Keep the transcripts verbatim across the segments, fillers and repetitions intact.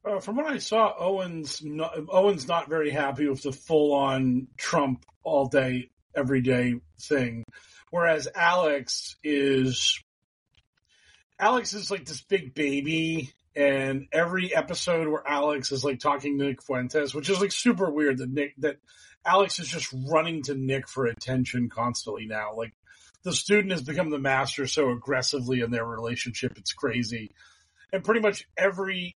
Uh, from what I saw, Owen's not, Owen's not very happy with the full-on Trump all day, every day thing, whereas Alex is Alex is like this big baby, and every episode where Alex is like talking to Nick Fuentes, which is like super weird that Nick that Alex is just running to Nick for attention constantly now. Like the student has become the master so aggressively in their relationship, it's crazy, and pretty much every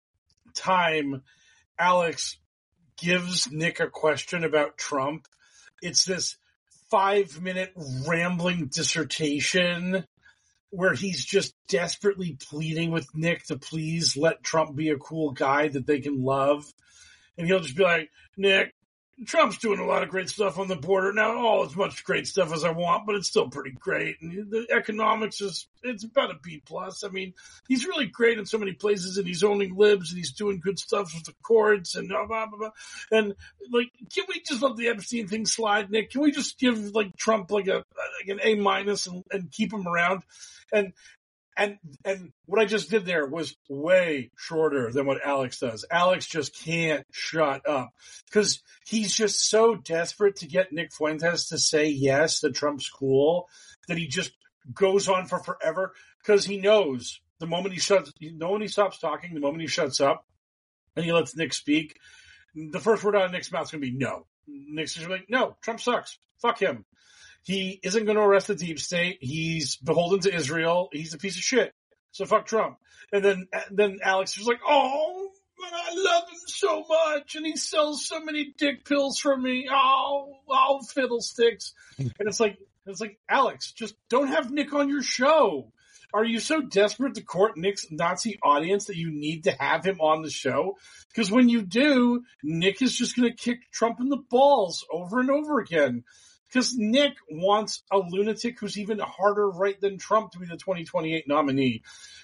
time Alex gives Nick a question about Trump, it's this five minute rambling dissertation where he's just desperately pleading with Nick to please let Trump be a cool guy that they can love. And he'll just be like, Nick, Trump's doing a lot of great stuff on the border. Not all as much great stuff as I want, but it's still pretty great. And the economics is, it's about a B plus. I mean, he's really great in so many places, and he's owning libs, and he's doing good stuff with the courts, and blah, blah, blah, blah. And, like, can we just let the Epstein thing slide, Nick? Can we just give, like, Trump, like, a like an A minus and, and keep him around? And, And and what I just did there was way shorter than what Alex does. Alex just can't shut up because he's just so desperate to get Nick Fuentes to say yes, that Trump's cool, that he just goes on for forever because he knows the moment he shuts, the moment he stops talking, the moment he shuts up, and he lets Nick speak, the first word out of Nick's mouth is going to be no. Nick's just like, no, Trump sucks. Fuck him. He isn't going to arrest the deep state. He's beholden to Israel. He's a piece of shit. So fuck Trump. And then, then Alex was like, oh, I love him so much. And he sells so many dick pills for me. Oh, oh, fiddlesticks. And it's like, it's like, Alex, just don't have Nick on your show. Are you so desperate to court Nick's Nazi audience that you need to have him on the show? Because when you do, Nick is just going to kick Trump in the balls over and over again. Because Nick wants a lunatic who's even harder right than Trump to be the twenty twenty-eight nominee.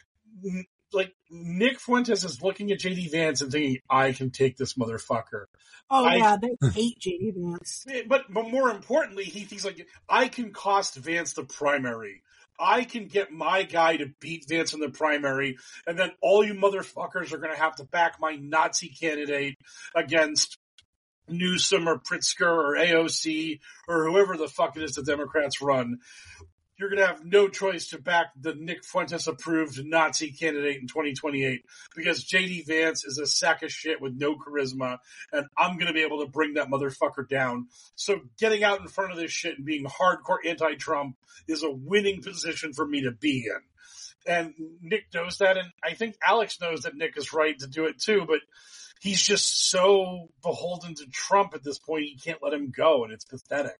Like, Nick Fuentes is looking at J D Vance and thinking, I can take this motherfucker. Oh, I, yeah, they hate J D Vance. But, but more importantly, he thinks, like, I can cost Vance the primary. I can get my guy to beat Vance in the primary, and then all you motherfuckers are going to have to back my Nazi candidate against Newsom or Pritzker or A O C or whoever the fuck it is the Democrats run. You're going to have no choice to back the Nick Fuentes-approved Nazi candidate in twenty twenty-eight because J D Vance is a sack of shit with no charisma, and I'm going to be able to bring that motherfucker down. So getting out in front of this shit and being hardcore anti-Trump is a winning position for me to be in. And Nick knows that, and I think Alex knows that Nick is right to do it too, but he's just so beholden to Trump at this point, he can't let him go, and it's pathetic.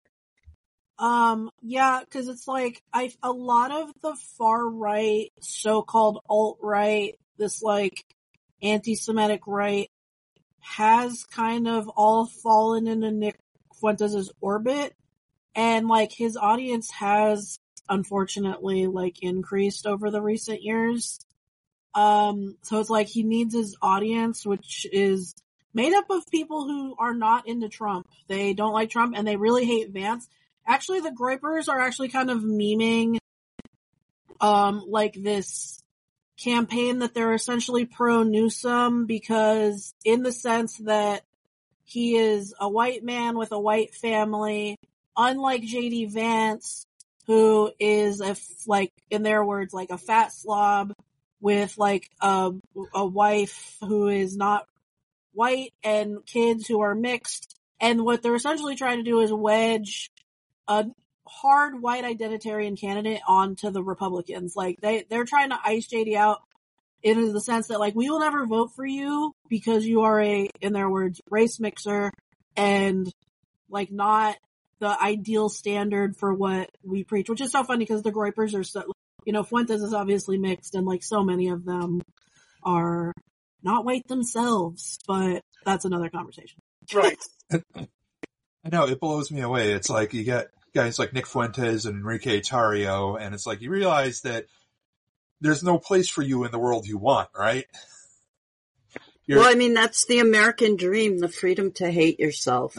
Um, yeah, because it's like, I, a lot of the far right, so-called alt-right, this like anti-Semitic right, has kind of all fallen into Nick Fuentes' orbit, and like his audience has unfortunately like increased over the recent years. Um, so it's like he needs his audience, which is made up of people who are not into Trump. They don't like Trump and they really hate Vance. Actually, the Groypers are actually kind of memeing, um, like this campaign that they're essentially pro Newsom because in the sense that he is a white man with a white family, unlike J D Vance, who is a, like, in their words, like a fat slob with like a, a wife who is not white and kids who are mixed. And what they're essentially trying to do is wedge a hard white identitarian candidate onto the Republicans. Like they, they're trying to ice J D out in the sense that like, we will never vote for you because you are a, in their words, race mixer and like not the ideal standard for what we preach, which is so funny because the Groypers are so, you know, Fuentes is obviously mixed and like so many of them are not white themselves, but that's another conversation. Right. I know, it blows me away. It's like you get guys like Nick Fuentes and Enrique Tarrio, and it's like you realize that there's no place for you in the world you want, right? You're... Well, I mean, that's the American dream, the freedom to hate yourself.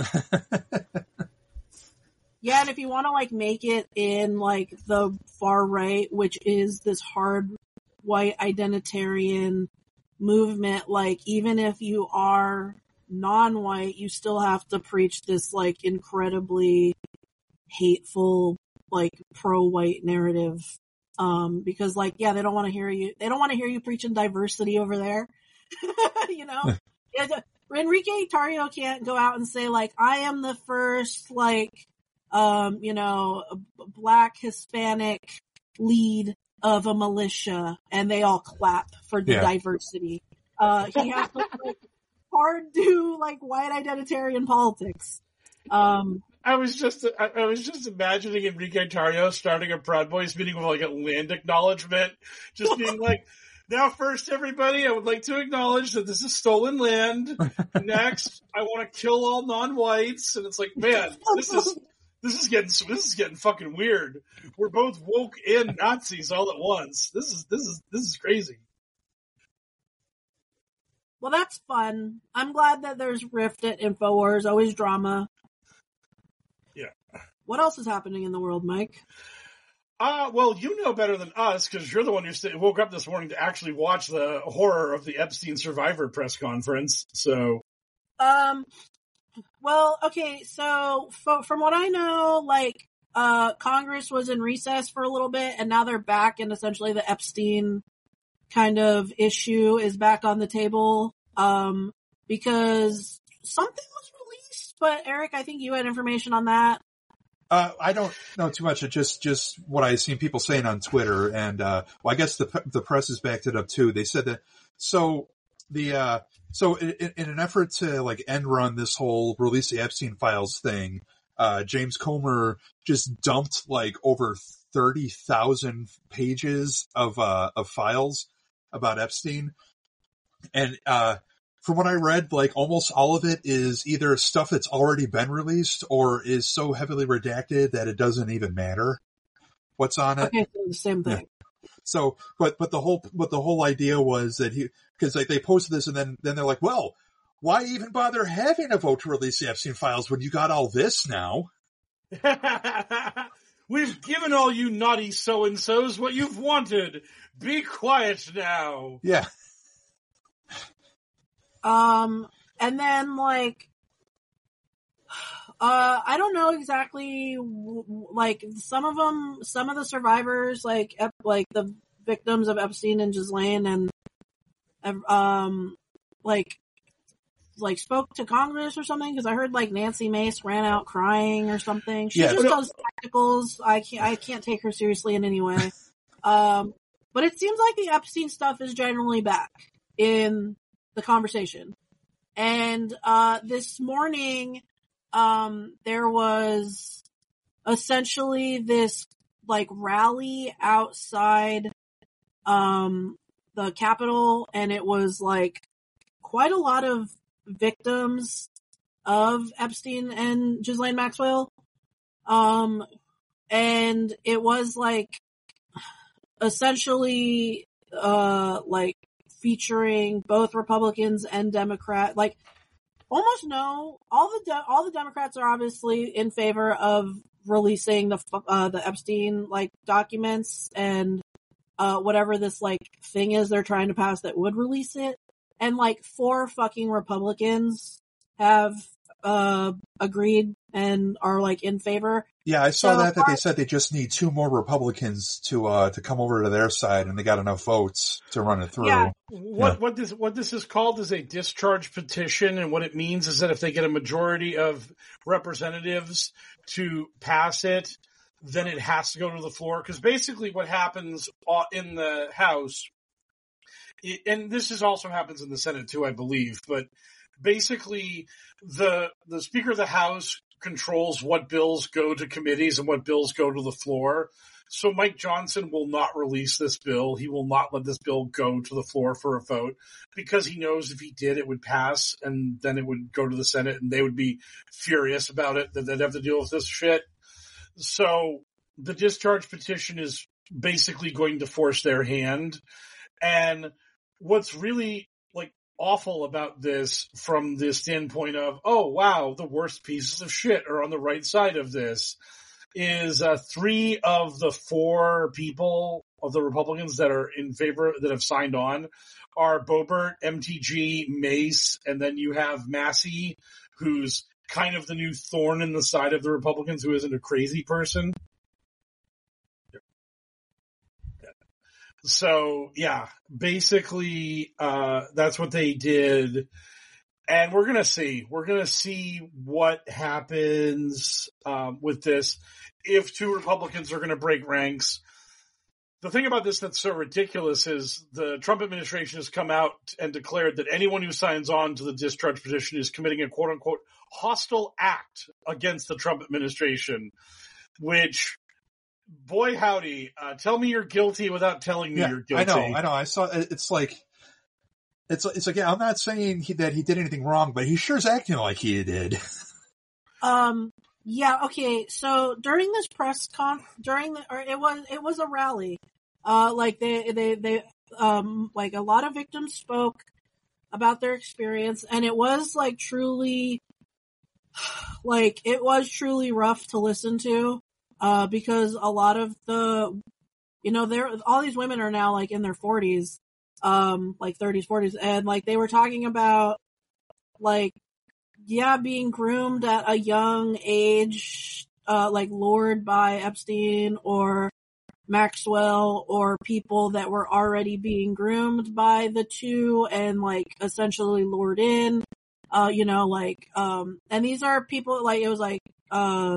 Yeah, and if you want to like make it in like the far right, which is this hard white identitarian movement, like, even if you are non-white, you still have to preach this, like, incredibly hateful, like, pro-white narrative. Um, because, like, yeah, they don't want to hear you, they don't want to hear you preaching diversity over there. You know? Enrique Tarrio can't go out and say, like, I am the first, like, um, you know, black Hispanic lead of a militia, and they all clap for the Yeah. diversity. Uh, he has to, like, hard do, like, white identitarian politics. Um, I was just I, I was just imagining Enrique Tarrio starting a Proud Boys meeting with like a land acknowledgement, just being like, now first everybody, I would like to acknowledge that this is stolen land. Next, I want to kill all non-whites, and it's like, man, this is this is getting this is getting fucking weird. We're both woke and Nazis all at once. This is this is this is crazy. well, that's fun. I'm glad that there's rift at InfoWars, always drama. Yeah. What else is happening in the world, Mike? Uh, well, you know better than us, because you're the one who st- woke up this morning to actually watch the horror of the Epstein survivor press conference, so... Um, well, okay, so f- from what I know, like, uh, Congress was in recess for a little bit, and now they're back, and essentially the Epstein kind of issue is back on the table, um, because something was released, but Eric, I think you had information on that. Uh, I don't know too much. It just, just what I've seen people saying on Twitter, and uh, well, I guess the the press has backed it up too. They said that so the uh, so in, in an effort to like end run this whole release the Epstein files thing, uh, James Comer just dumped like over thirty thousand pages of uh, of files about Epstein, and uh, from what I read, like almost all of it is either stuff that's already been released or is so heavily redacted that it doesn't even matter what's on it. Okay, so the same thing. Yeah. So, but but the whole but the whole idea was that he because like they posted this and then then they're like, well, why even bother having a vote to release the Epstein files when you got all this now? We've given all you naughty so and so's what you've wanted. Be quiet now. Yeah. Um, and then like, uh, I don't know exactly, like some of them, some of the survivors, like, ep- like the victims of Epstein and Ghislaine and, um, like, like spoke to Congress or something. Cause I heard like Nancy Mace ran out crying or something. She Yeah. just does spectacles. I can't, I can't take her seriously in any way. Um, but it seems like the Epstein stuff is generally back in the conversation. And, uh, this morning, um, there was essentially this, like, rally outside, um, the Capitol, and it was, like, quite a lot of victims of Epstein and Ghislaine Maxwell. Um, and it was, like, essentially, uh, like, featuring both Republicans and Democrat, like almost no, all the de- all the Democrats are obviously in favor of releasing the uh, the Epstein like documents and uh, whatever this like thing is they're trying to pass that would release it, and like four fucking Republicans have uh, agreed and are like in favor. Yeah, I saw So, that that they said they just need two more Republicans to uh to come over to their side, and they got enough votes to run it through. Yeah. What Yeah. what this what this is called is a discharge petition, and what it means is that if they get a majority of representatives to pass it, then it has to go to the floor. Because basically, what happens in the House, it, and this is also happens in the Senate too, I believe, but basically, the the Speaker of the House controls what bills go to committees and what bills go to the floor. So Mike Johnson will not release this bill. He will not let this bill go to the floor for a vote because he knows if he did, it would pass and then it would go to the Senate and they would be furious about it, that they'd have to deal with this shit. So the discharge petition is basically going to force their hand. And what's really like awful about this from the standpoint of, oh wow, the worst pieces of shit are on the right side of this, is uh, three of the four people of the Republicans that are in favor, that have signed on, are Boebert, M T G, Mace, and then you have Massey, who's kind of the new thorn in the side of the Republicans, who isn't a crazy person. So, yeah, basically, uh, that's what they did. And we're going to see. We're going to see what happens um, with this. If two Republicans are going to break ranks. The thing about this that's so ridiculous is the Trump administration has come out and declared that anyone who signs on to the discharge petition is committing a quote-unquote hostile act against the Trump administration, which, boy howdy, uh, tell me you're guilty without telling me Yeah, you're guilty. I know, I know. I saw, it's like, it's, it's like, yeah, I'm not saying he, that he did anything wrong, but he sure is acting like he did. Um, yeah, okay, so during this press con, during the, or it was, it was a rally. Uh, like they, they, they, um, like a lot of victims spoke about their experience, and it was like truly, like, it was truly rough to listen to, uh, because a lot of the, you know, there, all these women are now like in their forties, um, like thirties, forties, and like they were talking about, like, yeah, being groomed at a young age, uh, like lured by Epstein or Maxwell or people that were already being groomed by the two and like essentially lured in, uh, you know, like, um, and these are people like, it was like, uh,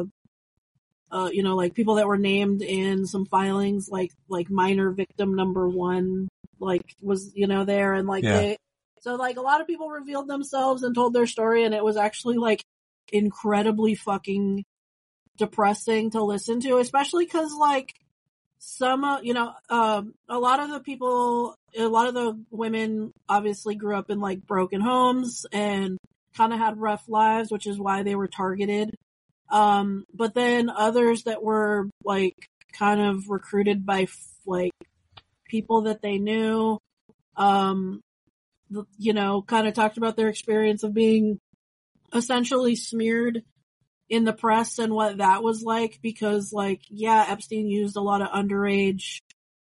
uh, you know, like people that were named in some filings, like, like minor victim number one, like was, you know, there and like Yeah. they, so like a lot of people revealed themselves and told their story, and it was actually like incredibly fucking depressing to listen to, especially because like some, uh, you know, um, a lot of the people, a lot of the women obviously grew up in like broken homes and kind of had rough lives, which is why they were targeted. Um, but then others that were like kind of recruited by like people that they knew, um, you know, kind of talked about their experience of being essentially smeared in the press and what that was like, because like, yeah, Epstein used a lot of underage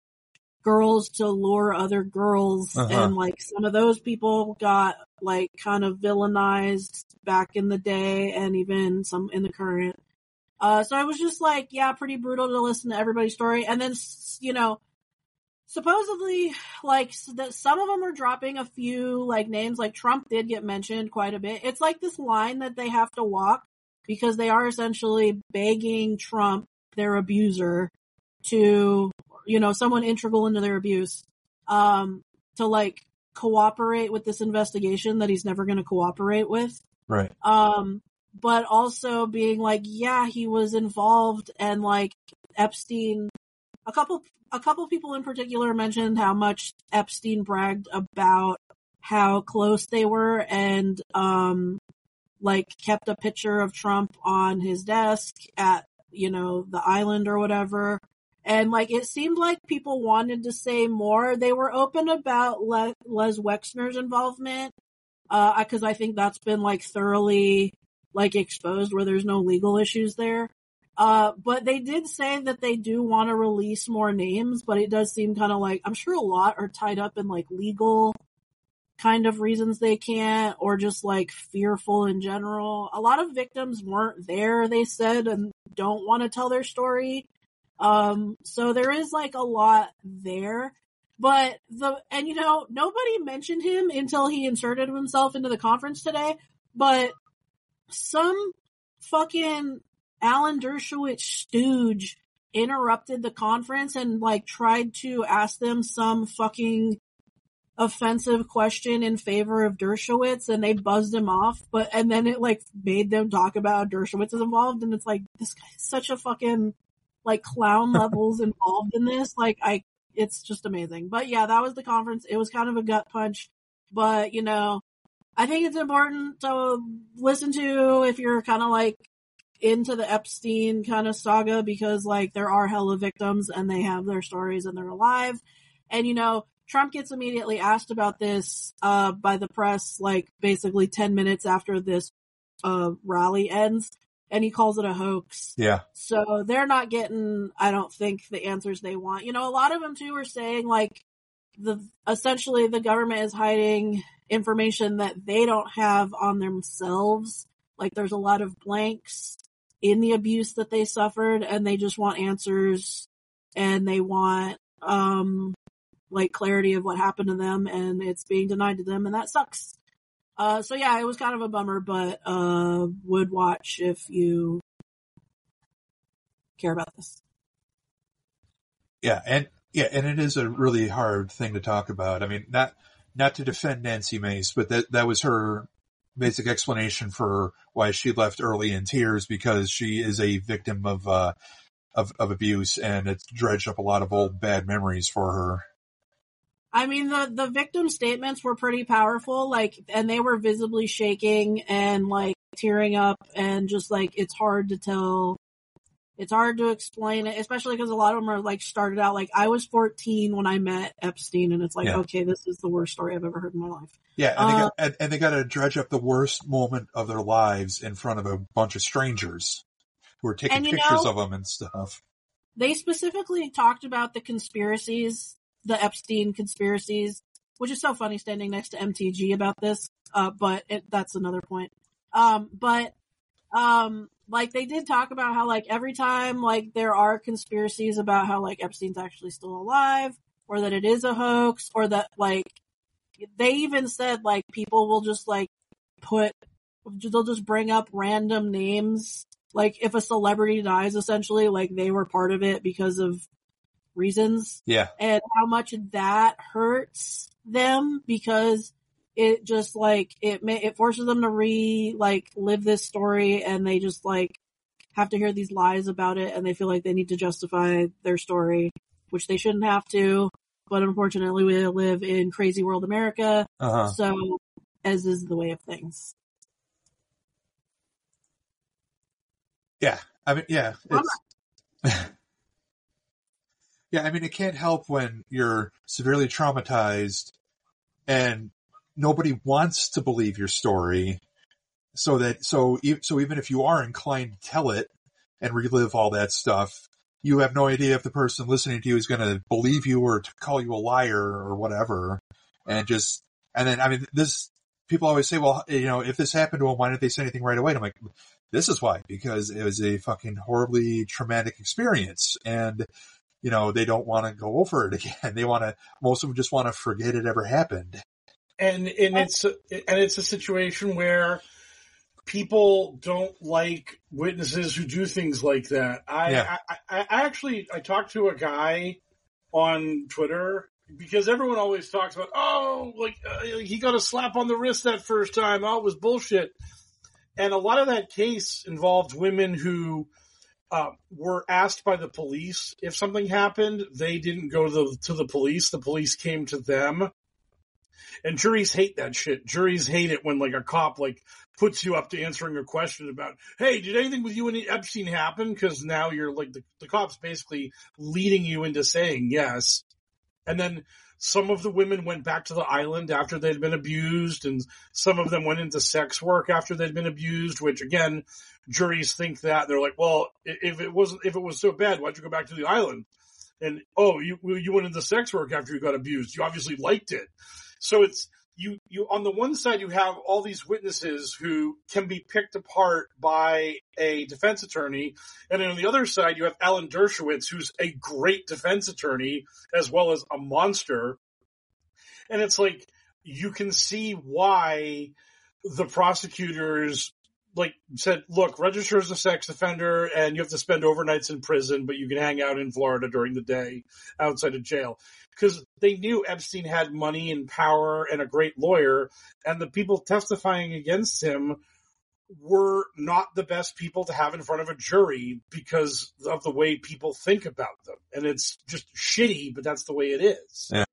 girls to lure other girls, Uh-huh. and like some of those people got like kind of villainized back in the day and even some in the current. Uh, so it was just like, yeah, pretty brutal to listen to everybody's story. And then, you know, supposedly, like, that some of them are dropping a few, like, names, like Trump did get mentioned quite a bit. It's like this line that they have to walk because they are essentially begging Trump, their abuser, to, you know, someone integral into their abuse, um, to, like, cooperate with this investigation that he's never going to cooperate with. Right. Um, but also being like, yeah, he was involved, and, like, Epstein, a couple A couple people in particular mentioned how much Epstein bragged about how close they were and, um, like kept a picture of Trump on his desk at, you know, the island or whatever. And like, it seemed like people wanted to say more. They were open about Le- Les Wexner's involvement, uh, cause I think that's been like thoroughly like exposed where there's no legal issues there. Uh, but they did say that they do want to release more names, but it does seem kind of like, I'm sure a lot are tied up in like legal kind of reasons they can't, or just like fearful in general. A lot of victims weren't there, they said, and don't want to tell their story. Um, so there is like a lot there, but the, and you know, nobody mentioned him until he inserted himself into the conference today, but some fucking Alan Dershowitz stooge interrupted the conference and like tried to ask them some fucking offensive question in favor of Dershowitz, and they buzzed him off, but and then it like made them talk about Dershowitz is involved, and it's like, this guy is such a fucking like clown levels involved in this. Like I it's just amazing. But yeah, that was the conference. It was kind of a gut punch, but you know, I think it's important to listen to if you're kind of like into the Epstein kind of saga, because like there are hella victims and they have their stories and they're alive. And you know, Trump gets immediately asked about this uh by the press, like basically ten minutes after this uh rally ends. and he calls it a hoax. Yeah. So they're not getting, I don't think, the answers they want. You know, a lot of them too are saying like the essentially the government is hiding information that they don't have on themselves. Like there's a lot of blanks in the abuse that they suffered, and they just want answers, and they want um like clarity of what happened to them, and it's being denied to them, and that sucks. Uh, so yeah, it was kind of a bummer, but, uh, would watch if you care about this. Yeah. And yeah, and it is a really hard thing to talk about. I mean, not, not to defend Nancy Mace, but that, that was her basic explanation for why she left early in tears, because she is a victim of, uh, of, of abuse, and it's dredged up a lot of old bad memories for her. I mean, the, the victim statements were pretty powerful, like, and they were visibly shaking and, like, tearing up, and just, like, it's hard to tell. It's hard to explain it, especially because a lot of them are, like, started out, like, I was fourteen when I met Epstein, and it's like, Yeah. okay, this is the worst story I've ever heard in my life. Yeah, and, Uh, they got, and, and they got to dredge up the worst moment of their lives in front of a bunch of strangers who are taking And you pictures know- of them and stuff. They specifically talked about the conspiracies, the Epstein conspiracies, which is so funny standing next to M T G about this, uh, but it, that's another point. Um, but, um, like they did talk about how like every time like there are conspiracies about how like Epstein's actually still alive, or that it is a hoax, or that like, they even said like people will just like put, they'll just bring up random names. Like if a celebrity dies, essentially, like they were part of it because of reasons, Yeah. and how much that hurts them, because it just like it may, it forces them to re like live this story, and they just like have to hear these lies about it, and they feel like they need to justify their story, which they shouldn't have to, but unfortunately we live in crazy world America, Uh-huh. so as is the way of things. Yeah. I mean, yeah. It's, yeah, I mean, it can't help when you're severely traumatized and nobody wants to believe your story. So that, so, so even if you are inclined to tell it and relive all that stuff, you have no idea if the person listening to you is going to believe you or to call you a liar or whatever. And just, and then, I mean, this, people always say, well, you know, if this happened to them, why didn't they say anything right away? And I'm like, this is why, because it was a fucking horribly traumatic experience. And, you know, they don't want to go over it again. They want to, most of them just want to forget it ever happened. And, and it's, and it's a situation where people don't like witnesses who do things like that. I, Yeah. I, I, I actually, I talked to a guy on Twitter, because everyone always talks about, oh, like, uh, he got a slap on the wrist that first time. Oh, it was bullshit. And a lot of that case involved women who uh, were asked by the police if something happened. They didn't go to the, to the police. The police came to them. And juries hate that shit. Juries hate it when like a cop like puts you up to answering a question about, hey, did anything with you and Epstein happen? Because now you're like the, the cop's basically leading you into saying yes. And then some of the women went back to the island after they'd been abused, and some of them went into sex work after they'd been abused, which again, juries think that. They're like, well, if it wasn't, if it was so bad, why'd you go back to the island? And, oh, you, you went into sex work after you got abused. You obviously liked it. So it's, you, you, on the one side, you have all these witnesses who can be picked apart by a defense attorney. And then on the other side, you have Alan Dershowitz, who's a great defense attorney as well as a monster. And it's like, you can see why the prosecutors like said, look, register as a sex offender and you have to spend overnights in prison, but you can hang out in Florida during the day outside of jail. Because they knew Epstein had money and power and a great lawyer, and the people testifying against him were not the best people to have in front of a jury because of the way people think about them. And it's just shitty, but that's the way it is. Yeah.